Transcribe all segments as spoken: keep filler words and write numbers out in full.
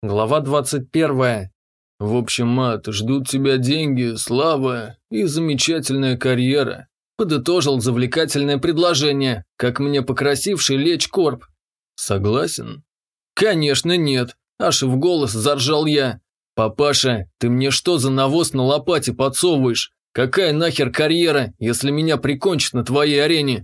Глава двадцать первая. В общем, мат, ждут тебя деньги, слава и замечательная карьера. Подытожил завлекательное предложение, как мне покрасивший лечь Корп. Согласен? Конечно нет, аж в голос заржал я. Папаша, ты мне что за навоз на лопате подсовываешь? Какая нахер карьера, если меня прикончат на твоей арене?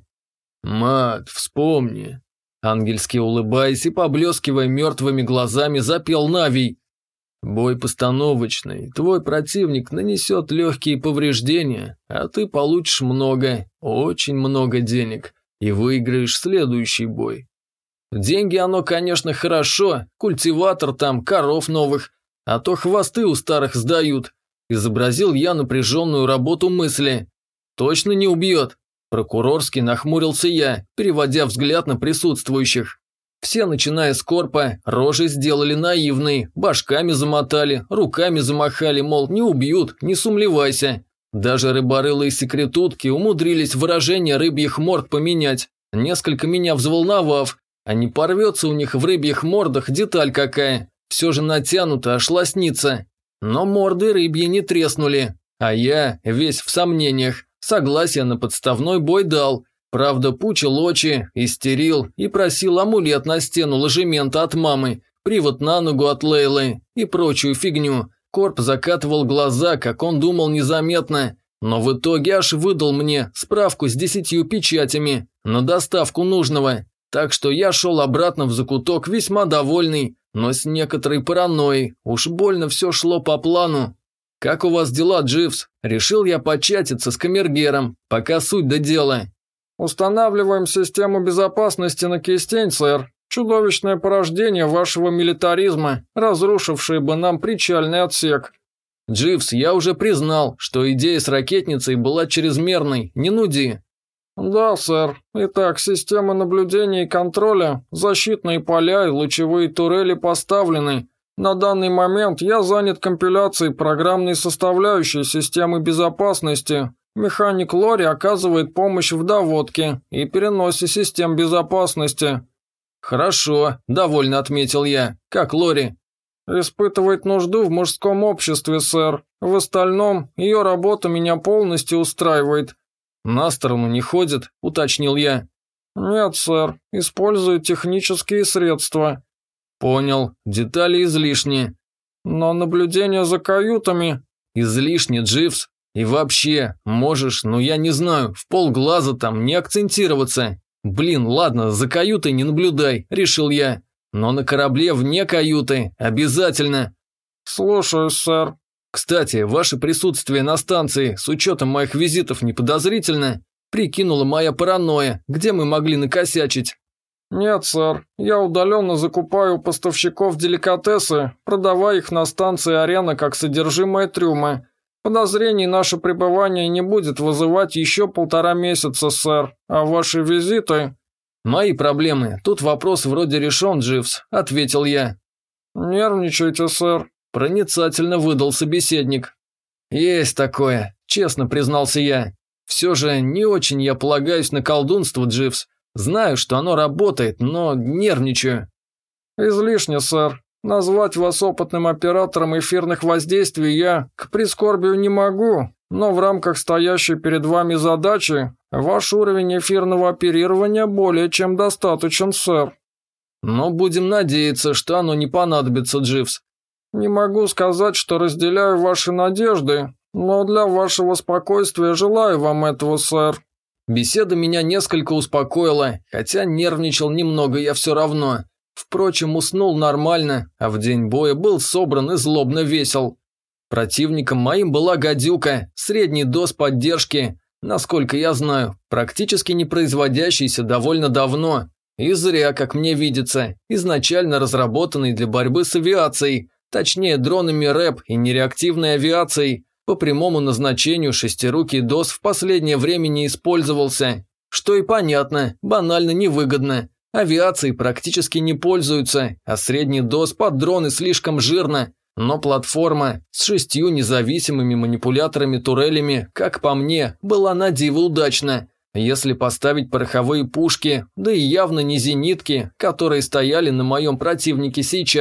Мат, вспомни. Ангельски улыбаясь и поблескивая мертвыми глазами, запел Навий. Бой постановочный, твой противник нанесет легкие повреждения, а ты получишь много, очень много денег и выиграешь следующий бой. Деньги оно, конечно, хорошо, культиватор там, коров новых, а то хвосты у старых сдают. Изобразил я напряженную работу мысли. Точно не убьет? Прокурорски нахмурился я, переводя взгляд на присутствующих. Все, начиная с Корпа, рожи сделали наивные, башками замотали, руками замахали, мол, не убьют, не сумлевайся. Даже рыборылые секретутки умудрились выражение рыбьих морд поменять, несколько меня взволновав, а не порвется у них в рыбьих мордах деталь какая, все же натянуто, аж лоснится. Но морды рыбьи не треснули, а я, весь в сомнениях, согласие на подставной бой дал, правда пучил очи, истерил и просил амулет на стену ложемента от мамы, привод на ногу от Лейлы и прочую фигню. Корп закатывал глаза, как он думал незаметно, но в итоге аж выдал мне справку с десятью печатями на доставку нужного, так что я шел обратно в закуток весьма довольный, но с некоторой паранойей, уж больно все шло по плану. «Как у вас дела, Дживс?» Решил я початиться с камергером, пока суть до дела. «Устанавливаем систему безопасности на кистень, сэр. Чудовищное порождение вашего милитаризма, разрушившее бы нам причальный отсек». «Дживс, я уже признал, что идея с ракетницей была чрезмерной, не нуди». «Да, сэр. Итак, система наблюдения и контроля, защитные поля и лучевые турели поставлены. На данный момент я занят компиляцией программной составляющей системы безопасности. Механик Лори оказывает помощь в доводке и переносе систем безопасности». «Хорошо», – довольно отметил я. «Как Лори?» «Испытывает нужду в мужском обществе, сэр. В остальном, ее работа меня полностью устраивает». «На сторону не ходит», – уточнил я. «Нет, сэр. Использует технические средства». «Понял. Детали излишни». «Но наблюдение за каютами...» «Излишне, Дживс. И вообще, можешь, ну я не знаю, в полглаза там не акцентироваться. Блин, ладно, за каютой не наблюдай», – решил я. «Но на корабле вне каюты обязательно». «Слушаюсь, сэр». «Кстати, ваше присутствие на станции с учетом моих визитов не подозрительно?» Прикинула моя паранойя, где мы могли накосячить. «Нет, сэр. Я удаленно закупаю у поставщиков деликатесы, продавая их на станции арена как содержимое трюма. Подозрений наше пребывание не будет вызывать еще полтора месяца, сэр. А ваши визиты...» «Мои проблемы. Тут вопрос вроде решен, Дживс», – ответил я. «Нервничайте, сэр», – проницательно выдал собеседник. «Есть такое», – честно признался я. «Все же не очень я полагаюсь на колдунство, Дживс. Знаю, что оно работает, но нервничаю». «Излишне, сэр. Назвать вас опытным оператором эфирных воздействий я, к прискорбию, не могу, но в рамках стоящей перед вами задачи ваш уровень эфирного оперирования более чем достаточен, сэр». «Но будем надеяться, что оно не понадобится, Дживс». «Не могу сказать, что разделяю ваши надежды, но для вашего спокойствия желаю вам этого, сэр». Беседа меня несколько успокоила, хотя нервничал немного я все равно. Впрочем, уснул нормально, а в день боя был собран и злобно весел. Противником моим была гадюка, средний доз поддержки, насколько я знаю, практически не производящийся довольно давно. И зря, как мне видится, изначально разработанный для борьбы с авиацией, точнее дронами рэп и нереактивной авиацией. По прямому назначению шестирукий ДОС в последнее время не использовался. Что и понятно, банально невыгодно. Авиацией практически не пользуются, а средний ДОС под дроны слишком жирно. Но платформа с шестью независимыми манипуляторами-турелями, как по мне, была на диво удачна. Если поставить пороховые пушки, да и явно не зенитки, которые стояли на моем противнике сейчас,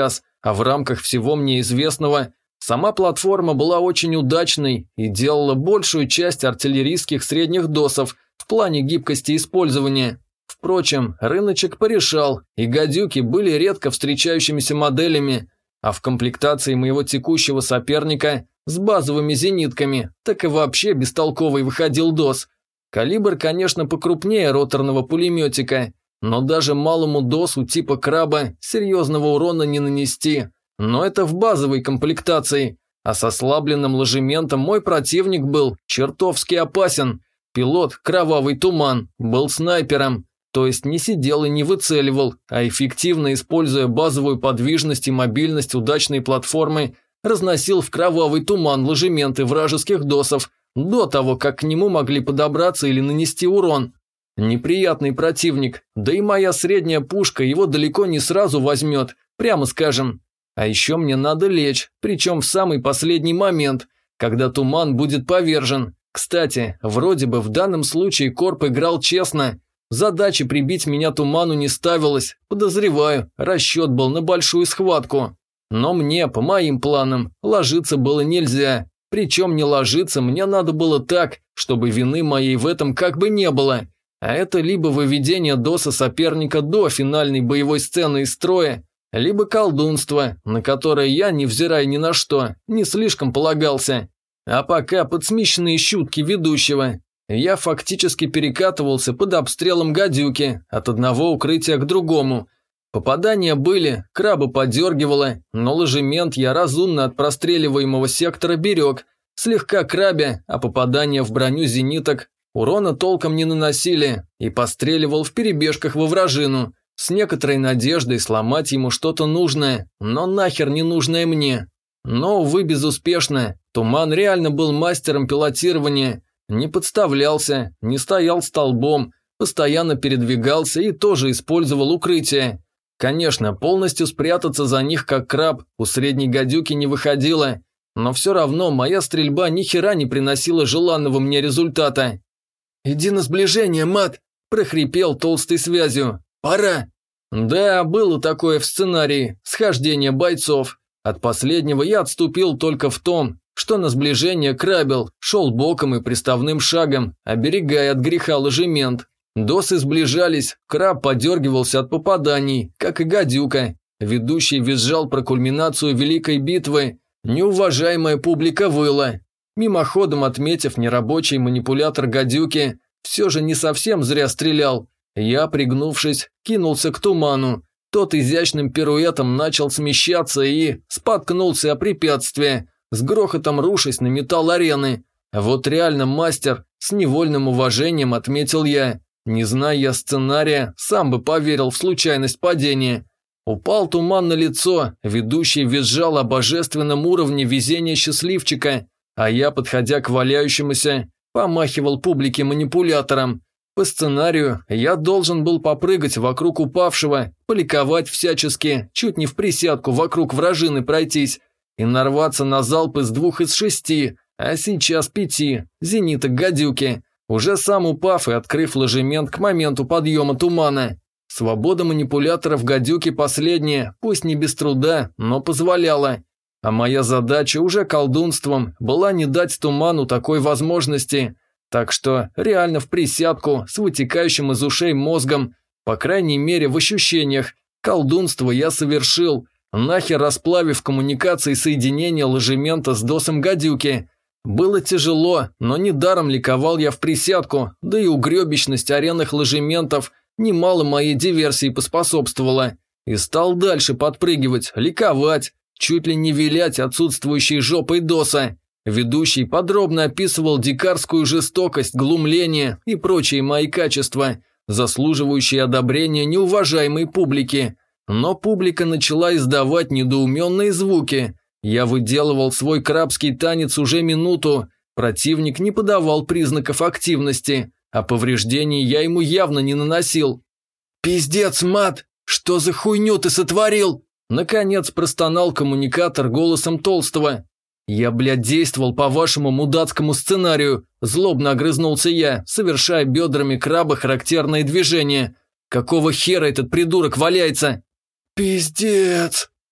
а в рамках всего мне известного сама платформа была очень удачной и делала большую часть артиллерийских средних досов в плане гибкости использования. Впрочем, рыночек порешал, и гадюки были редко встречающимися моделями, а в комплектации моего текущего соперника с базовыми зенитками так и вообще бестолковый выходил дос. Калибр, конечно, покрупнее роторного пулеметика, но даже малому досу типа краба серьезного урона не нанести. Но это в базовой комплектации, а с ослабленным ложементом мой противник был чертовски опасен. Пилот «Кровавый туман» был снайпером, то есть не сидел и не выцеливал, а эффективно, используя базовую подвижность и мобильность удачной платформы, разносил в кровавый туман ложементы вражеских досов до того, как к нему могли подобраться или нанести урон. Неприятный противник, да и моя средняя пушка его далеко не сразу возьмет, прямо скажем. А еще мне надо лечь, причем в самый последний момент, когда туман будет повержен. Кстати, вроде бы в данном случае Корп играл честно. Задачи прибить меня туману не ставилось, подозреваю, расчет был на большую схватку. Но мне, по моим планам, ложиться было нельзя. Причем не ложиться мне надо было так, чтобы вины моей в этом как бы не было. А это либо выведение доса соперника до финальной боевой сцены из строя, либо колдунство, на которое я, невзирая ни на что, не слишком полагался. А пока под смешные шутки ведущего я фактически перекатывался под обстрелом гадюки от одного укрытия к другому. Попадания были, краба подергивало, но ложемент я разумно от простреливаемого сектора берег, слегка крабя, а попадания в броню зениток урона толком не наносили и постреливал в перебежках во вражину, с некоторой надеждой сломать ему что-то нужное, но нахер не нужное мне. Но, увы, безуспешно. Туман реально был мастером пилотирования, не подставлялся, не стоял столбом, постоянно передвигался и тоже использовал укрытие. Конечно, полностью спрятаться за них как краб у средней гадюки не выходило, но все равно моя стрельба ни хера не приносила желанного мне результата. «Иди на сближение, мат!» – прохрипел толстой связью. «Пора!» Да, было такое в сценарии, схождение бойцов. От последнего я отступил только в том, что на сближение крабил, шел боком и приставным шагом, оберегая от греха ложемент. Досы сближались, краб подергивался от попаданий, как и гадюка. Ведущий визжал про кульминацию великой битвы. Неуважаемая публика выла. Мимоходом отметив нерабочий манипулятор гадюки, все же не совсем зря стрелял. Я, пригнувшись, кинулся к туману. Тот изящным пируэтом начал смещаться и споткнулся о препятствие, с грохотом рушась на металл арены. Вот реально мастер, с невольным уважением отметил я. Не зная я сценария, сам бы поверил в случайность падения. Упал туман на лицо, ведущий визжал о божественном уровне везения счастливчика, а я, подходя к валяющемуся, помахивал публике манипулятором. По сценарию я должен был попрыгать вокруг упавшего, поликовать всячески, чуть не в присядку вокруг вражины пройтись и нарваться на залп из двух из шести, а сейчас пяти, зениток гадюки, уже сам упав и открыв ложемент к моменту подъема тумана. Свобода манипуляторов гадюки последняя, пусть не без труда, но позволяла. А моя задача уже колдунством была не дать туману такой возможности. Так что реально в присядку с вытекающим из ушей мозгом, по крайней мере в ощущениях, колдунство я совершил, нахер расплавив коммуникации соединения ложемента с досом гадюки. Было тяжело, но недаром ликовал я в присядку, да и угребищность аренных ложементов немало моей диверсии поспособствовала. И стал дальше подпрыгивать, ликовать, чуть ли не вилять отсутствующей жопой доса. Ведущий подробно описывал дикарскую жестокость, глумление и прочие мои качества, заслуживающие одобрения неуважаемой публики. Но публика начала издавать недоуменные звуки. Я выделывал свой крабский танец уже минуту, противник не подавал признаков активности, а повреждений я ему явно не наносил. «Пиздец, мат! Что за хуйню ты сотворил?» Наконец простонал коммуникатор голосом Толстого. «Я, блядь, действовал по вашему мудацкому сценарию», – злобно огрызнулся я, совершая бедрами краба характерные движения. «Какого хера этот придурок валяется?» «Пиздец!»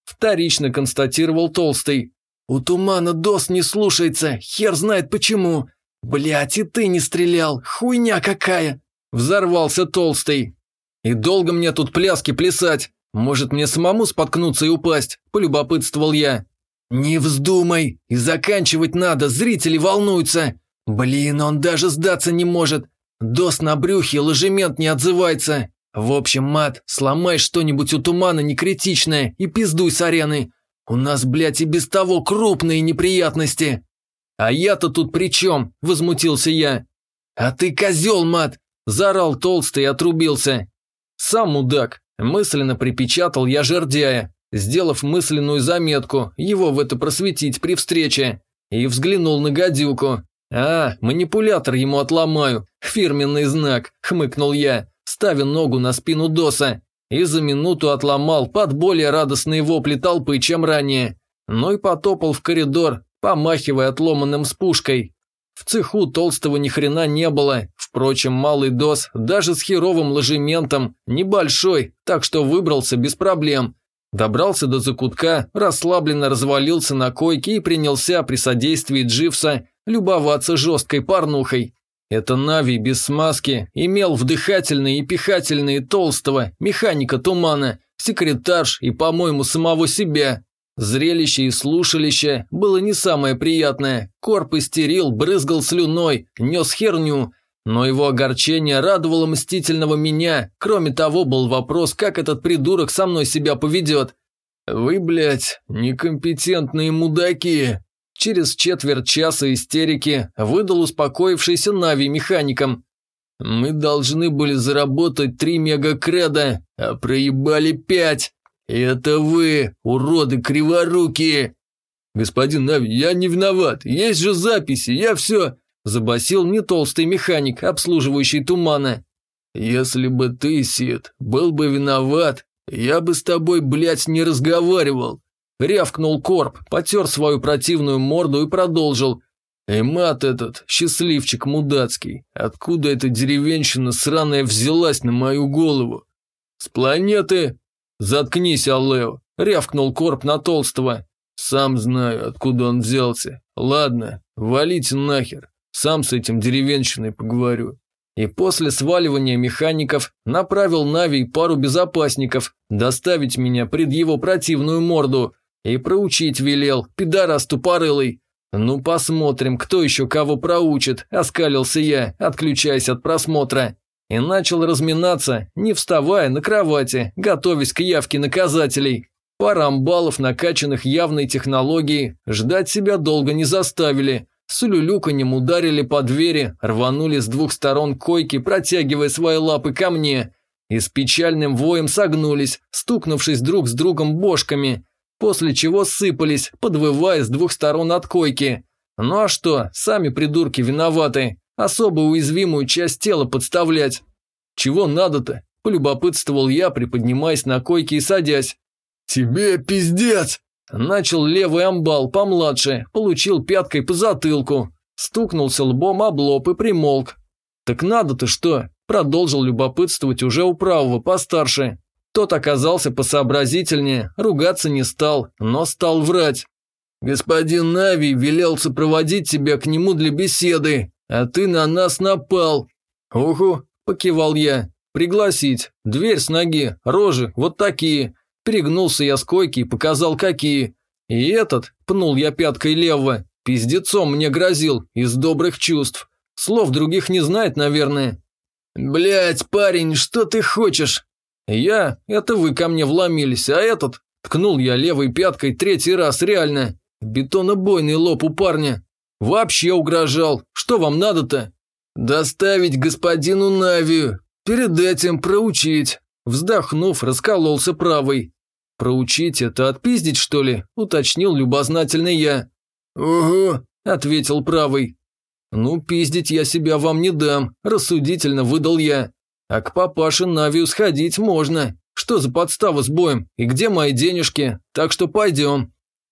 Вторично констатировал Толстый. «У Тумана ДОС не слушается, хер знает почему. Блядь, и ты не стрелял, хуйня какая!» Взорвался Толстый. «И долго мне тут пляски плясать? Может, мне самому споткнуться и упасть?» – полюбопытствовал я. «Не вздумай, и заканчивать надо, зрители волнуются. Блин, он даже сдаться не может. ДОС на брюхе, ложемент не отзывается. В общем, мат, сломай что-нибудь у Тумана некритичное и пиздуй с арены. У нас, блядь, и без того крупные неприятности». «А я-то тут при чем?» – возмутился я. «А ты козел, мат!» – заорал Толстый и отрубился. «Сам мудак!» – мысленно припечатал я жердяя, сделав мысленную заметку, его в это просветить при встрече, и взглянул на гадюку. «А, манипулятор ему отломаю, фирменный знак», – хмыкнул я, ставя ногу на спину ДОСа, и за минуту отломал под более радостные вопли толпы, чем ранее. Ну и потопал в коридор, помахивая отломанным с пушкой. В цеху Толстого ни хрена не было, впрочем, малый ДОС, даже с херовым ложементом, небольшой, так что выбрался без проблем. Добрался до закутка, расслабленно развалился на койке и принялся при содействии Дживса любоваться жесткой порнухой. Это Нави без смазки имел вдыхательные и пихательные Толстого, механика Тумана, секретарш и, по-моему, самого себя. Зрелище и слушалище было не самое приятное. Корп истерил, брызгал слюной, нес херню. Но его огорчение радовало мстительного меня. Кроме того, был вопрос, как этот придурок со мной себя поведет. «Вы, блядь, некомпетентные мудаки!» Через четверть часа истерики выдал успокоившийся Нави механикам. «Мы должны были заработать три мегакреда, а проебали пять. Это вы, уроды криворукие!» «Господин Нави, я не виноват, есть же записи, я все...» Забасил не толстый механик, обслуживающий Тумана. «Если бы ты, Сид, был бы виноват, я бы с тобой, блядь, не разговаривал!» Рявкнул Корп, потер свою противную морду и продолжил. «И мат этот, счастливчик мудацкий, откуда эта деревенщина сраная взялась на мою голову? С планеты...» «Заткнись, Аллео!» – рявкнул Корп на Толстого. «Сам знаю, откуда он взялся. Ладно, валите нахер, сам с этим деревенщиной поговорю». И после сваливания механиков направил Нави и пару безопасников доставить меня пред его противную морду и проучить велел, пидорас тупорылый. «Ну посмотрим, кто еще кого проучит», – оскалился я, отключаясь от просмотра. И начал разминаться, не вставая на кровати, готовясь к явке наказателей. Пара амбалов, накачанных явной технологией, ждать себя долго не заставили. С улюлюканьем ударили по двери, рванули с двух сторон койки, протягивая свои лапы ко мне. И с печальным воем согнулись, стукнувшись друг с другом бошками, после чего сыпались, подвывая с двух сторон от койки. Ну а что, сами придурки виноваты. Особо уязвимую часть тела подставлять. «Чего надо-то?» – полюбопытствовал я, приподнимаясь на койке и садясь. «Тебе пиздец!» – начал левый амбал помладше, получил пяткой по затылку, стукнулся лбом об лоб и примолк. «Так надо-то что?» – продолжил любопытствовать уже у правого постарше. Тот оказался посообразительнее, ругаться не стал, но стал врать. «Господин Нави велел сопроводить тебя к нему для беседы. А ты на нас напал». «Уху», – покивал я. «Пригласить. Дверь с ноги, рожи, вот такие». Перегнулся я с койки и показал, какие. И этот, пнул я пяткой левого, пиздецом мне грозил, из добрых чувств. Слов других не знает, наверное. «Блядь, парень, что ты хочешь?» «Я? Это вы ко мне вломились, а этот?» Ткнул я левой пяткой третий раз, реально. Бетонобойный лоб у парня. «Вообще угрожал. Что вам надо-то?» «Доставить господину Навию. Перед этим проучить». Вздохнув, раскололся правый. «Проучить – это отпиздить, что ли?» – уточнил любознательный я. «Угу», – ответил правый. «Ну, пиздить я себя вам не дам», – рассудительно выдал я. «А к папаше Навию сходить можно. Что за подстава с боем? И где мои денежки? Так что пойдем».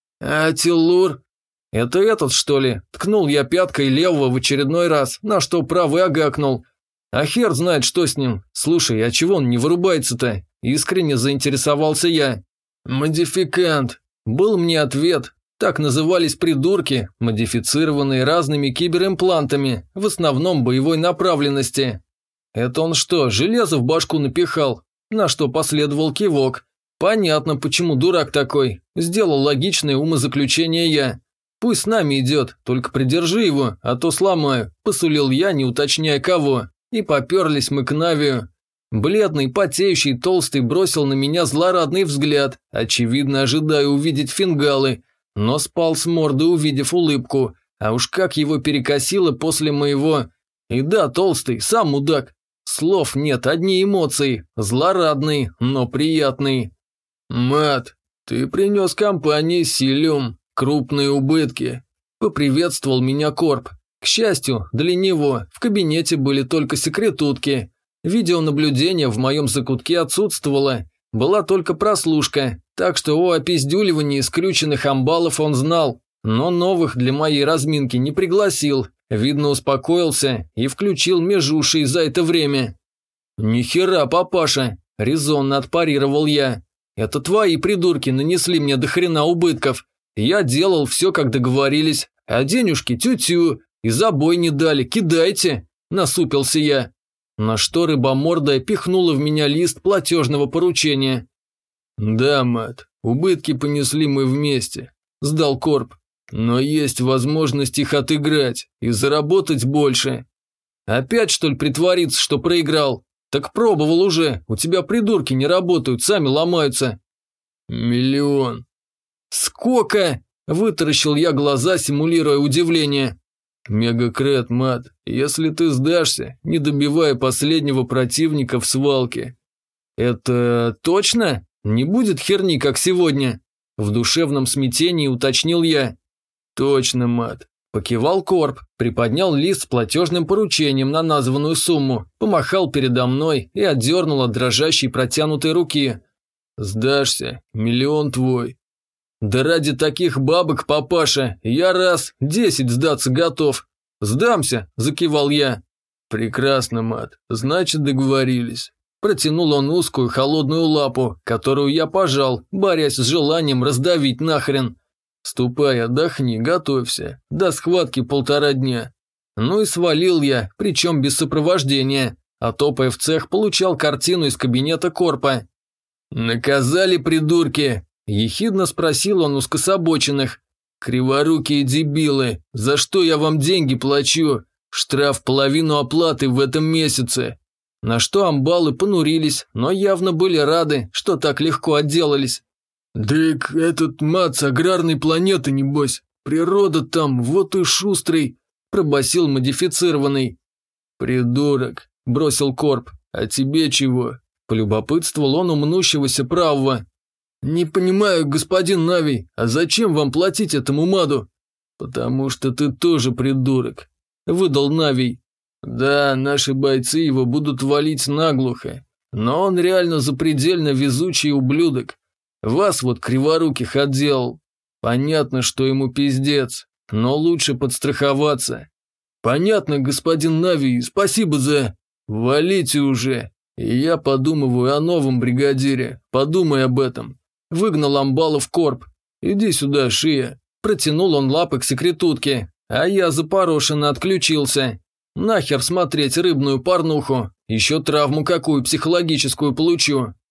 «А Тиллур?» «Это этот, что ли?» – ткнул я пяткой левого в очередной раз, на что правый агакнул. «А хер знает, что с ним. Слушай, а чего он не вырубается-то?» – искренне заинтересовался я. «Модификант», – был мне ответ. Так назывались придурки, модифицированные разными киберимплантами, в основном боевой направленности. Это он что, железо в башку напихал? На что последовал кивок. Понятно, почему дурак такой. Сделал логичное умозаключение я. Пусть с нами идет, только придержи его, а то сломаю, посулил я, не уточняя кого. И поперлись мы к Навию. Бледный, потеющий, толстый бросил на меня злорадный взгляд, очевидно ожидая увидеть фингалы, но спал с морды, увидев улыбку, а уж как его перекосило после моего... И да, толстый, сам мудак. Слов нет, одни эмоции, злорадные, но приятные. «Мат, ты принес компании силиум, крупные убытки», – поприветствовал меня Корп. К счастью, для него в кабинете были только секретутки. Видеонаблюдение в моем закутке отсутствовало, была только прослушка, так что о опиздюливании скрюченных амбалов он знал, но новых для моей разминки не пригласил, видно успокоился и включил межушей за это время. «Нихера, папаша», – резонно отпарировал я, – «это твои придурки нанесли мне до хрена убытков, я делал все, как договорились, а денежки тю-тю, и забой не дали, кидайте», – насупился я. На что рыбомордая пихнула в меня лист платежного поручения. «Да, мат, убытки понесли мы вместе», – сдал Корп. «Но есть возможность их отыграть и заработать больше». «Опять, что ли, притвориться, что проиграл? Так пробовал уже, у тебя придурки не работают, сами ломаются». «Миллион». «Сколько?» – вытаращил я глаза, симулируя удивление. «Мегакрет, мат, если ты сдашься, не добивая последнего противника в свалке». «Это точно? Не будет херни, как сегодня?» В душевном смятении уточнил я. «Точно, мат», – покивал Корп, приподнял лист с платежным поручением на названную сумму, помахал передо мной и отдернул от дрожащей протянутой руки. «Сдашься, миллион твой». «Да ради таких бабок, папаша, я раз десять сдаться готов». «Сдамся», – закивал я. «Прекрасно, мат, значит договорились». Протянул он узкую холодную лапу, которую я пожал, борясь с желанием раздавить нахрен. «Ступай, отдохни, готовься. До схватки полтора дня». Ну и свалил я, причем без сопровождения, а топая в цех получал картину из кабинета Корпа. «Наказали, придурки?» – ехидно спросил он у скособоченных. «Криворукие дебилы, за что я вам деньги плачу? Штраф половину оплаты в этом месяце». На что амбалы понурились, но явно были рады, что так легко отделались. «Дык, этот мат с аграрной планеты, небось. Природа там, вот и шустрый», – пробасил модифицированный. «Придурок», – бросил Корп, – «а тебе чего?» – полюбопытствовал он у мнущегося правого. «Не понимаю, господин Навий, а зачем вам платить этому маду?» «Потому что ты тоже придурок», – выдал Навий. «Да, наши бойцы его будут валить наглухо, но он реально запредельно везучий ублюдок. Вас вот криворуких отделал. Понятно, что ему пиздец, но лучше подстраховаться». «Понятно, господин Навий, спасибо за...» «Валите уже, и я подумываю о новом бригадире, подумай об этом». Выгнал амбалов Корп. «Иди сюда, Шия». Протянул он лапы к секретутке, а я запорошенно отключился. Нахер смотреть рыбную порнуху, еще травму какую психологическую получу.